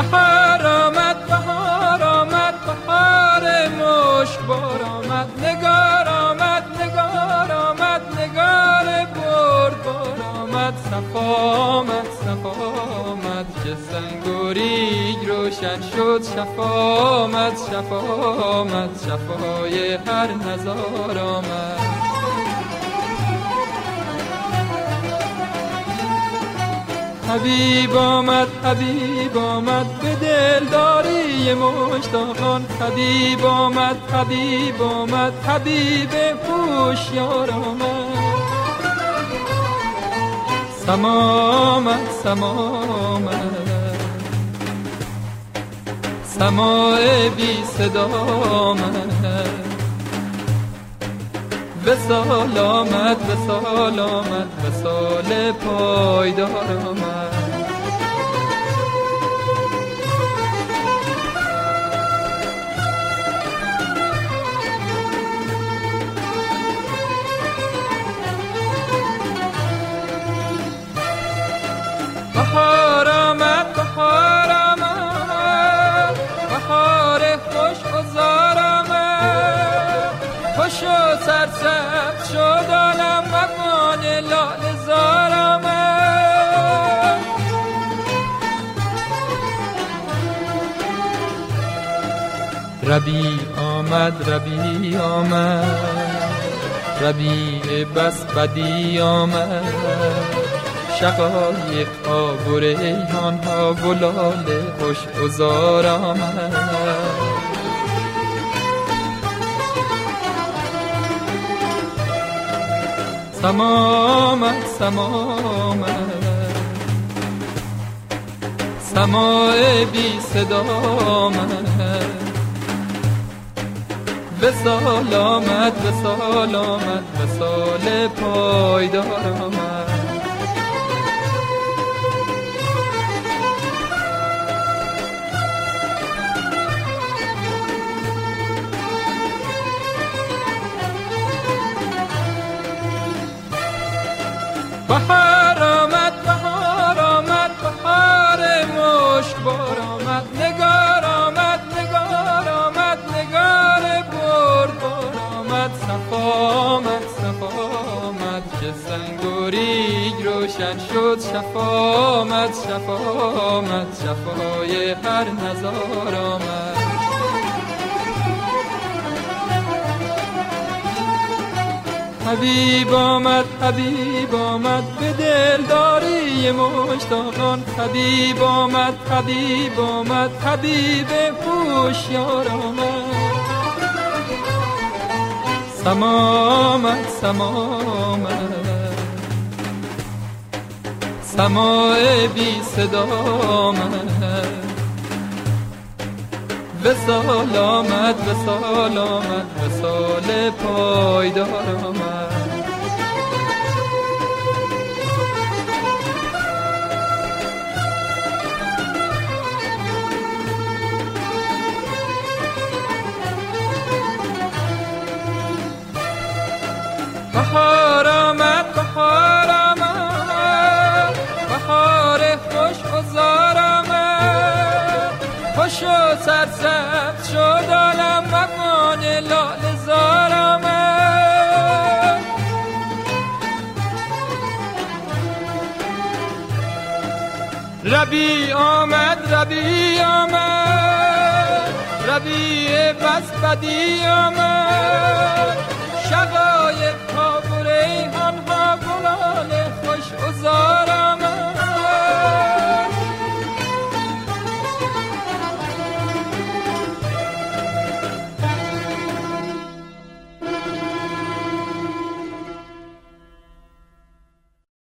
بهار آمد بهار آمد بهار مشکبار آمد، نگار آمد نگار آمد نگار بردبار آمد، صفا آمد صفا آمد که سنگ و ریگ روشن شد، شفا آمد شفا آمد شفای هر نزار آمد. حبیب آمد به دلداری مشتاقان، حبیب آمد حبیب هوشیار آمد. سما آمد سماع بی صدا آمد، وصال آمد وصال پایدار آمد. بهار آمد بهار خوش گذار آمد، خوش و سرسبز شد عالم مکان لاله زار آمد. ربیع آمد ربیع بس بدی آمد، شقایق ها و ریحان ها و لاله خوش گذار آمد. سما آمد سماع بی صدا آمد، وصال آمد وصال پایدار آمد. بهار آمد بهار مشکبار آمد، نگار آمد نگار بردبار آمد، صفا آمد که سنگ و ریگ روشن شد، شفا آمد شفای هر نزار آمد. حبیب آمد به دلداری مشتاقان، حبیب آمد حبیب هوشیار آمد. سما آمد سماع بی صدا آمد، وصال آمد وصال پایدار آمد. بهار آمد بهار خوش گذار آمد، خوش و سرسبز شد عالم مکان لاله زار آمد. ربیع آمد ربیع بس بدی آمد، شقایق ها و ریحان ها و لاله خوش گذار